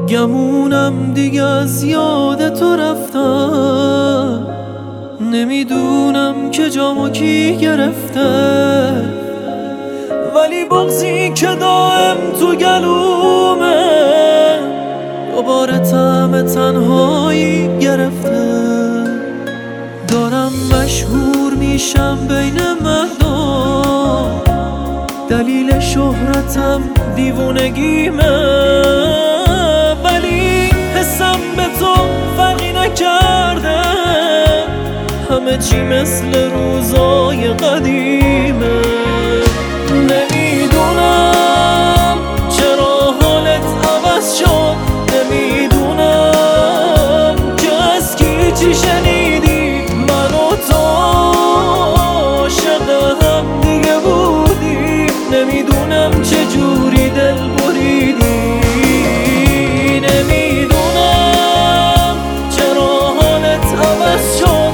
گمونم دیگه از یاد تو رفتم، نمیدونم که جامو کی گرفته، ولی بغضی که دائم تو گلومه دوباره طعم تنهایی گرفته. دارم مشهور میشم بین مردم، دلیل شهرتم دیوونگیمه، ولی حسم به تو فرقی نکرده، همه چی مثل روزای قدیمه. نمیدونم چرا حالت عوض شد، نمیدونم که از کی چی شنیدی، من و تو عاشق هم دیگه بودیم، نمیدونم چجوری دل بریدی. نمیدونم چرا حالت عوض شد،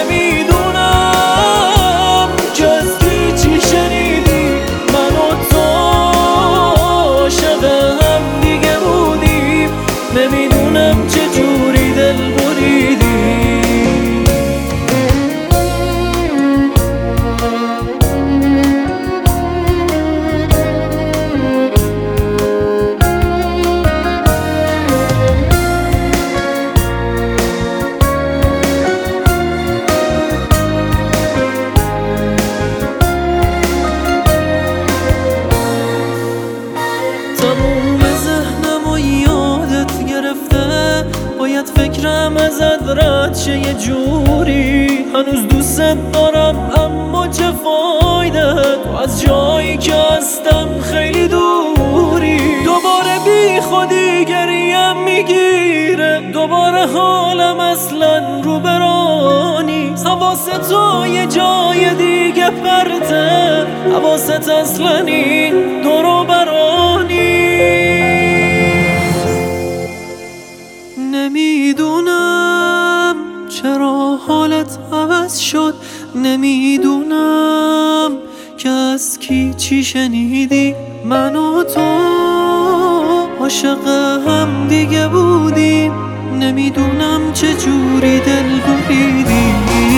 نمیدونم که از کی چی شنیدی، من و تو عاشق هم دیگه بودیم، نمیدونم چجوری دل بریدی. تموم ذهنم و یادت گرفته، باید فکرم ازت رد شه یه جوری. هنوز دوست دارم اما چه فایده، تو از جایی که هستم خیلی دوری. دوباره بی خودی گریم میگیره، دوباره حالم اصلا رو برانی. حواست تو یه جای دیگه پرته، حواست اصلا این دورو برانی. نمیدونم چرا حالت عوض شد، نمیدونم که از کی چی شنیدی، من و تو عاشق هم دیگه بودیم، نمیدونم چجوری دل بریدی.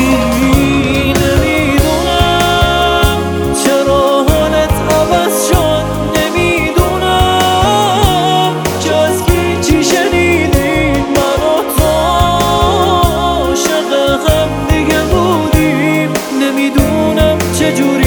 نمیدونم چرا حالت عوض شد، نمیدونم که از کی چی شنیدی، من و تو عاشق هم دیگه بودیم، نمیدونم چجوری